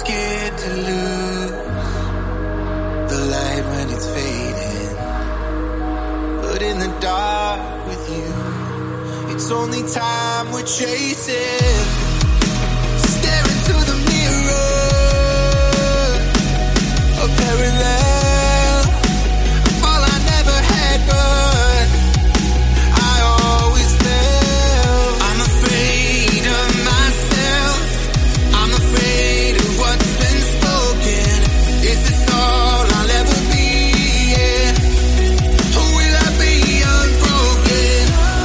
scared to lose the light when it's fading. But in the dark with you, it's only time we're chasing. Stare into the mirror, a parallel of all I never had, but I always felt. I'm afraid of myself, I'm afraid of what's been spoken. Is this all I'll ever be? Yeah. Or will I be unbroken?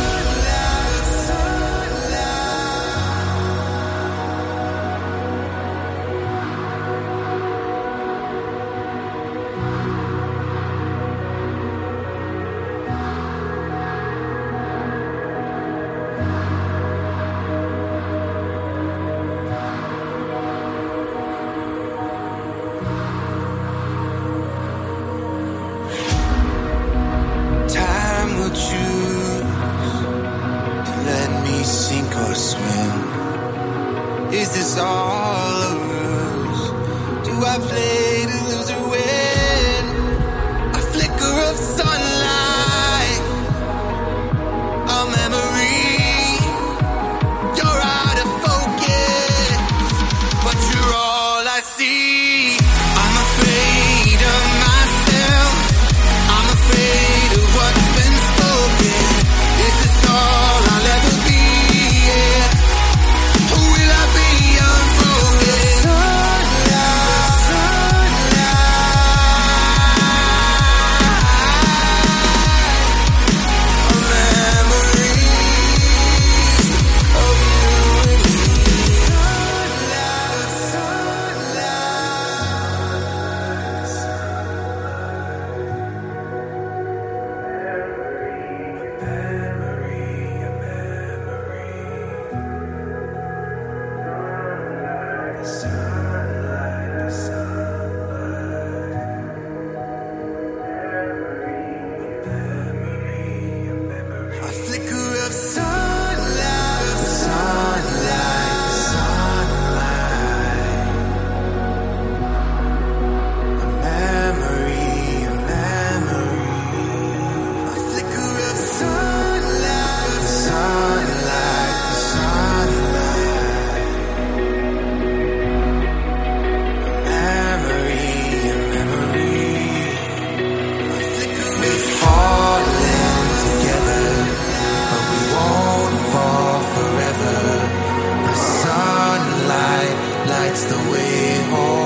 Time will choose to let me sink or swim. Is this all a ruse? Do I play to lose or win? A flicker of sunlight, a memory. You're out of focus, but you're all I see. I'm afraid of myself, I'm afraid of what's been spoken. Is this all I'll ever be? Yeah. Or will I be unbroken? Sunlight, a memory of you and me. A flicker of sunlight, a memory, a flicker of sunlight, we're falling together, but we won't fall forever. The sunlight lights the way home.